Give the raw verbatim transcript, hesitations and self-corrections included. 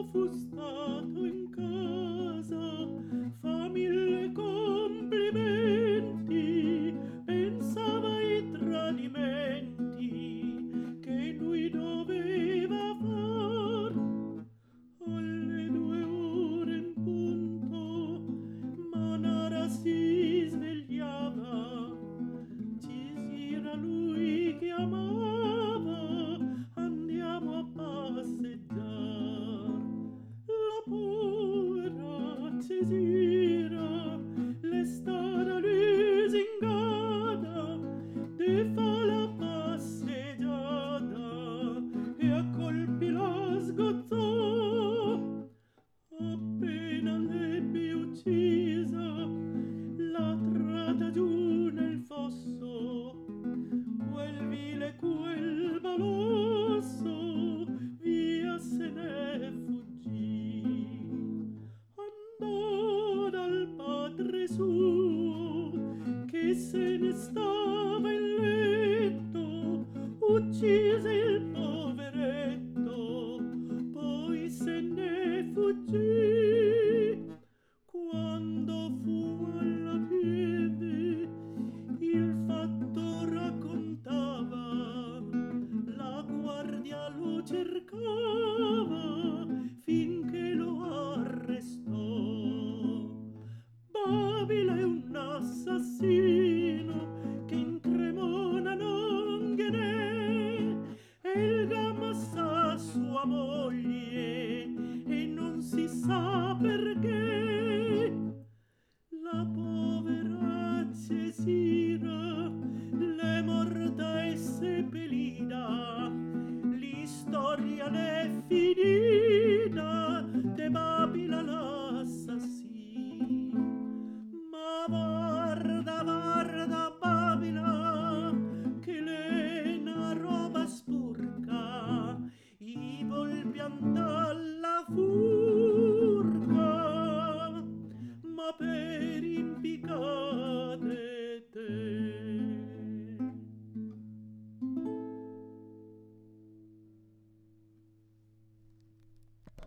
fu stato in casa, fa mille complimenti, pensava ai tradimenti che lui doveva far. Alle due ore in punto Manara si svegliava, Cisira lui chiamava, andiamo a passeggiar. La povera Cisira le stara lusingata, de fa la passeggiata e a colpi la sgozzò. Appena l'ebbi uccisa, l'ha tratta giù nel fosso, quel vile, quel balosso, via se ne fuggì. Andò dal padre suo, che se ne stava in letto, uccise il poveretto, poi se ne fuggì.